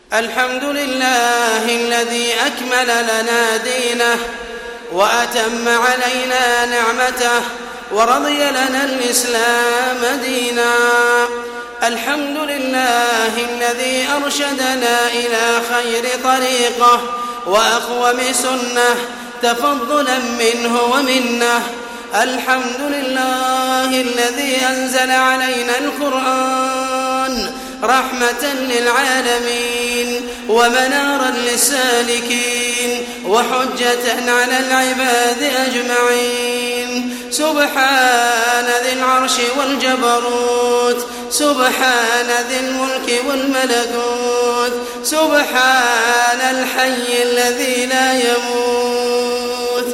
الحمد لله الذي أكمل لنا دينه وأتم علينا نعمته ورضي لنا الإسلام دينا. الحمد لله الذي أرشدنا إلى خير طريقه وأقوم سنة تفضلا منه ومنه. الحمد لله الذي أنزل علينا القرآن رحمة للعالمين ومنارا للسالكين وحجة على العباد أجمعين. سبحان ذي العرش والجبروت، سبحان ذي الملك والملكوت، سبحان الحي الذي لا يموت.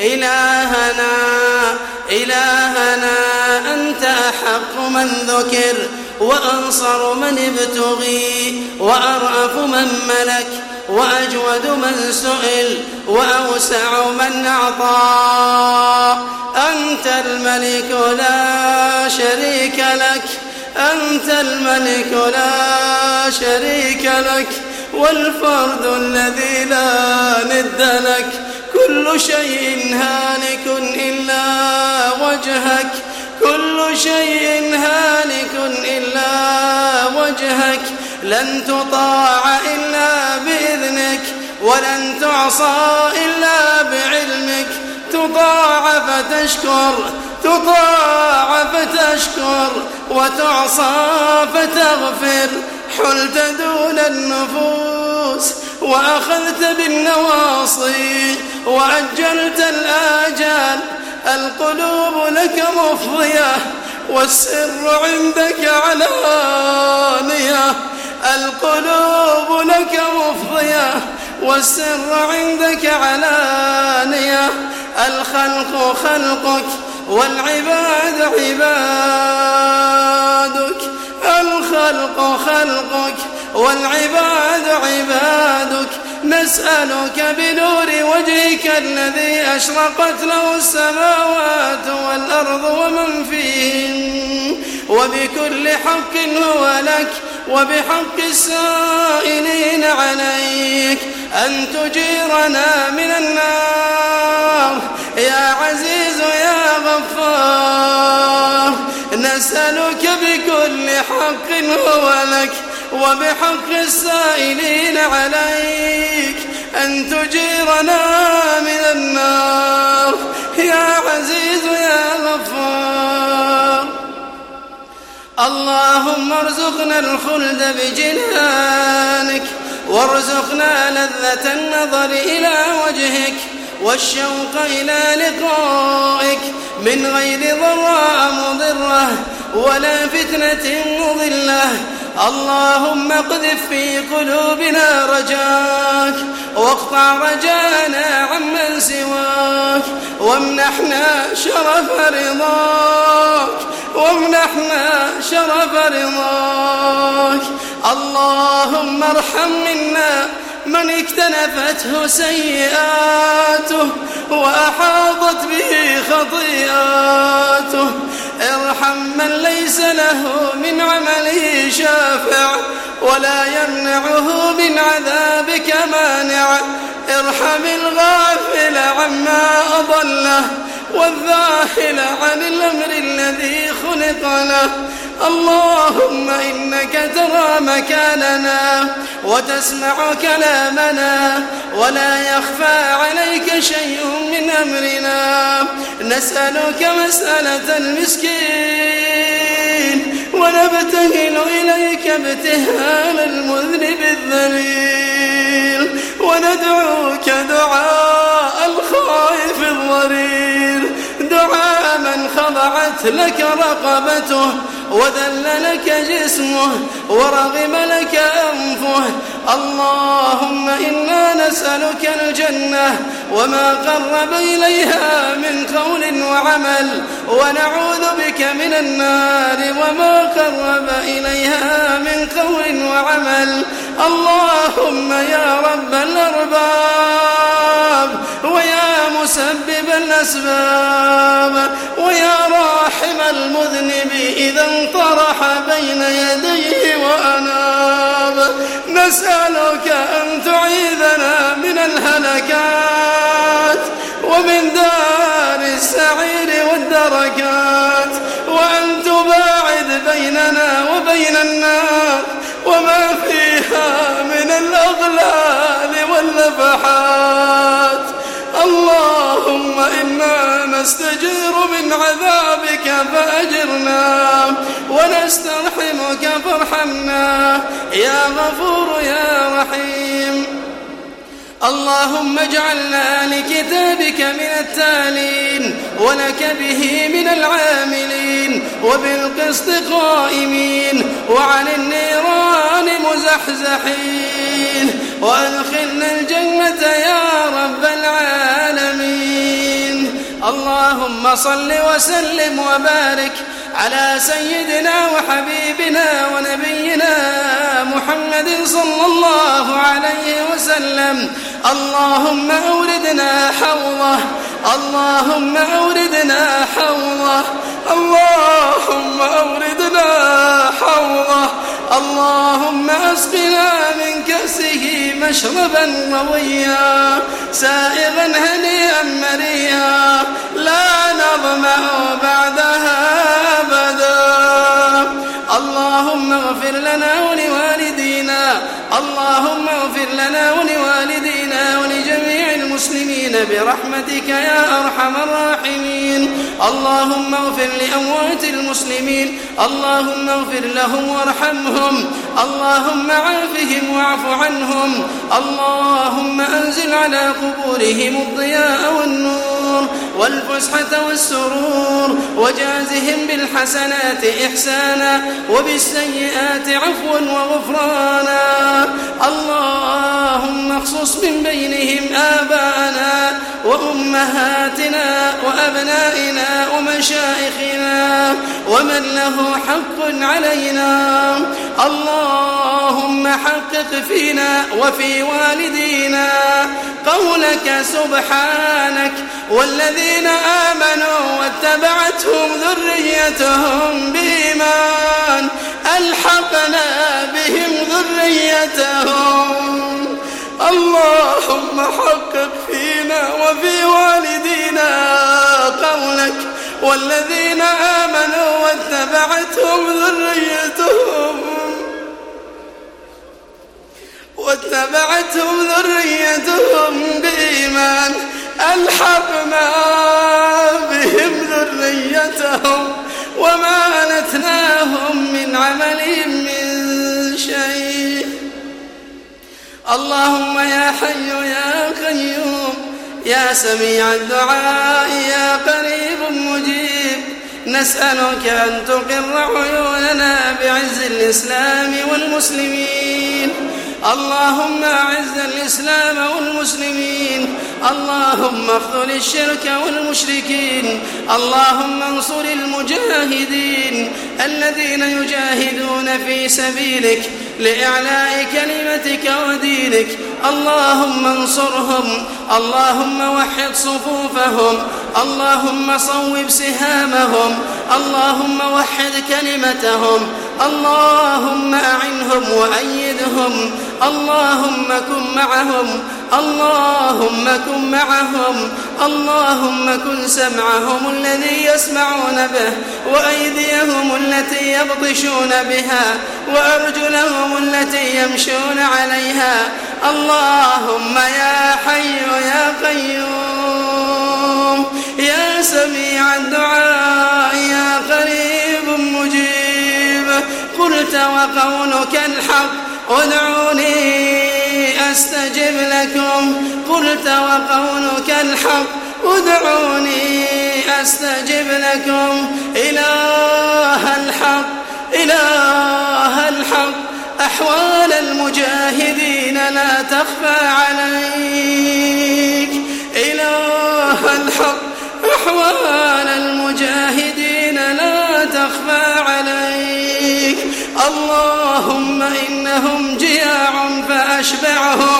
إلهنا أنت أحق من ذكر وأنصر من ابتغي وأرأف من ملك وأجود من سئل وأوسع من أعطى. أنت الملك لا شريك لك، أنت الملك لا شريك لك، والفرد الذي لا ند لك. كل شيء هالك إلا وجهك، كل شيء هالك إلا وجهك. لن تطاع إلا بإذنك ولن تعصى إلا بعلمك. تطاع فتشكر وتعصى فتغفر. حلت دون النفوس وأخذت بالنواصي وأجلت الآجال. القلوب لك مفضية والسر عندك علانية. القلوب لك مفضية والسر عندك علانية. الخلق خلقك والعباد عبادك، الخلق خلقك والعباد عبادك. نسألك بنور وجهك الذي أشرقت له السماوات والأرض ومن فيهن، وبكل حق هو لك وبحق السائلين عليك، أن تجيرنا من النار يا عزيز يا غفار. نسألك بكل حق هو لك وبحق السائلين عليك، أن تجيرنا من النار يا عزيز يا غفار. اللهم ارزقنا الخلد بجنانك، وارزقنا لذة النظر إلى وجهك والشوق إلى لقائك من غير ضراء مضرة ولا فتنة مضلة. اللهم اقذف في قلوبنا رجاك واقطع رجانا عمن سواك، وامنحنا شرف رضاك، وامنحنا شرف رضاك. اللهم ارحم منا من اكتنفته سيئاته وأحاطت به خطيئاته. ارحم من ليس له من عمله شافع ولا يمنعه من عذابك مانع. ارحم الغافل عما أضله والذاهل عن الأمر الذي خلق له. اللهم إنك ترى مكاننا وتسمع كلامنا ولا يخفى عليك شيء من أمرنا. نسألك مسألة المسكين ونبتهل إليك ابتهال المذنب الذليل، وندعوك دعاء الخائف الضرير، دعاء من خضعت لك رقبته وذل لك جسمه ورغم لك أنفه. اللهم إنا نسألك الجنة وما قرب إليها من قول وعمل، ونعوذ بك من النار وما قرب إليها من قول وعمل. اللهم يا رب الأرباب ويا مسبب الأسباب ويا راحم المذنب إذا انطرح بين يديه وأناب. نسألك أن تعيذنا من الهلكات ومن دار السعير والدركات، وأن تباعد بيننا وبين النار وما فيها من الأغلال والنفحات. اللهم إنا نستجير من عذابك فأجرنا ونسترحمك فارحمنا يا غفور يا رحيم. اللهم اجعلنا لكتابك من التالين ولك به من العاملين وبالقسط قائمين وعن النيران مزحزحين، وأدخلنا الجنة يا رب العالمين. اللهم صل وسلم وبارك على سيدنا وحبيبنا ونبينا محمد صلى الله عليه وسلم. اللهم أوردنا حوضه، اللهم أوردنا حوضه، اللهم أوردنا حوضه، اللهم أسقنا من كأسه مشربا رويا سائغا هنيئا مريا لا نظمأ بعدها أبدا. اللهم اغفر لنا ولوالدينا، اللهم اغفر لنا ولوالدينا ولجميع المسلمين برحمتك يا أرحم الراحمين. اللهم اغفر لأموات المسلمين، اللهم اغفر لهم وارحمهم، اللهم عافهم واعف عنهم. اللهم أنزل على قبورهم الضياء والنور والفسحة والسرور، وجازهم بالحسنات إحسانا وبالسيئات عفوا وغفرانا. اللهم اخصص من بينهم آباءنا وأمهاتنا وأبنائنا ومشائخنا ومن له حق علينا. اللهم حقق فينا وفي والدينا قولك سبحانك والذين آمنوا واتبعتهم ذريتهم بإيمان ألحقنا بهم ذريتهم. اللهم حقق فينا وفي والدينا قولك والذين آمنوا واتبعتهم ذريتهم بإيمان ألحقنا بهم ذريتهم وما ألتناهم من عملهم من شيء. اللهم يا حي يا قيوم يا سميع الدعاء يا قريب مجيب، نسألك أن تقر عيوننا بعز الإسلام والمسلمين. اللهم أعز الإسلام والمسلمين، اللهم اخذل الشرك والمشركين، اللهم انصر المجاهدين الذين يجاهدون في سبيلك لإعلاء كلمتك ودينك. اللهم انصرهم، اللهم وحد صفوفهم، اللهم صوب سهامهم، اللهم وحد كلمتهم، اللهم أعنهم وأيدهم، اللهم كن معهم، اللهم كن معهم، اللهم كن سمعهم الذي يسمعون به وأيديهم التي يبطشون بها وأرجلهم التي يمشون عليها. اللهم يا حي يا قيوم يا سميع الدعاء يا قريب مجيب، قلت وقولك الحق ادعوني أستجب لكم، قلت وقولك الحق ادعوني أستجب لكم. إله الحق إله الحق، أحوال المجاهدين لا تخفى عليك. إله الحق، أحوال المجاهدين لا تخفى عليك. اللهم إنهم جياع فأشبعهم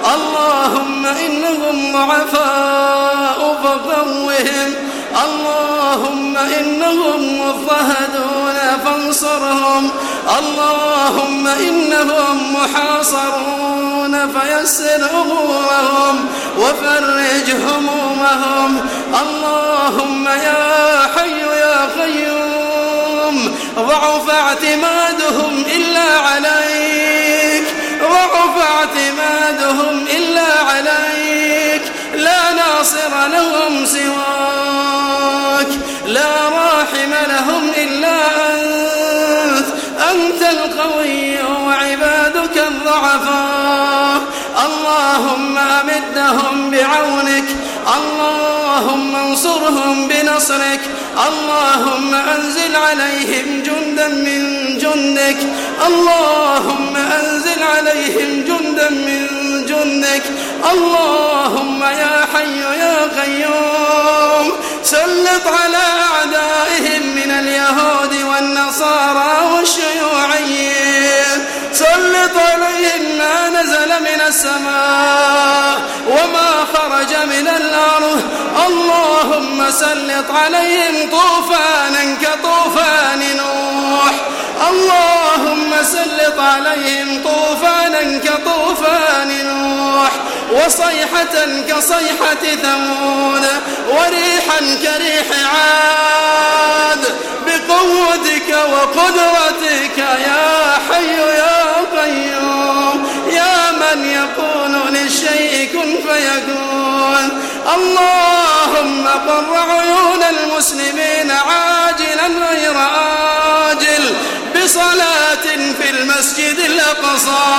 اللهم إنهم ضعفاء فقوهم، اللهم إنهم مضطهدون فانصرهم، اللهم إنهم محاصرون فيسر أمورهم وفرج همومهم. اللهم يا حي يا قيوم ضعف اعتمادهم إلا عليك، ضعف اعتمادهم إلا عليك، لا ناصر لهم سواك، لا راحم لهم إلا أنت، أنت القوي وعبادك الضعفاء. اللهم أمدهم بعونك، اللهم انصرهم بنصرك، اللهم أنزل عليهم جندا من جندك، اللهم أنزل عليهم جندا من جندك. اللهم يا حي يا قيوم سلط على أعدائهم من اليهود والنصارى والشيوعيين، سلط عليهم ما نزل من السماء وما خرج من الأرض. اللهم سلط عليهم طوفانا كطوفان نوح، اللهم سلط عليهم طوفانا كطوفان نوح، وصيحة كصيحة ثمود، وريحا كريح عاد، بقوتك وقدرتك يا حي يا قيوم، يا من يقول للشيء كن فيكون. اللهم قر عيون المسلمين عاجلا غير آجل بصلاة في المسجد الأقصى.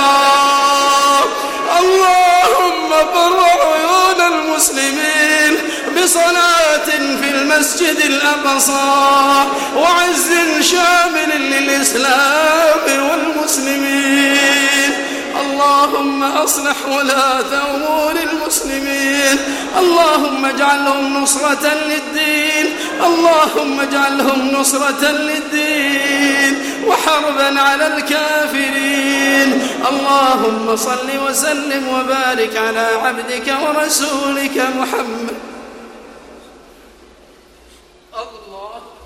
اللهم قر عيون المسلمين بصلاة في المسجد الأقصى، وعز شامل للإسلام والمسلمين. اللهم أصلح ولاة أمور المسلمين، اللهم اجعلهم نصرة للدين، اللهم اجعلهم نصرة للدين وحربا على الكافرين. اللهم صل وسلم وبارك على عبدك ورسولك محمد. الله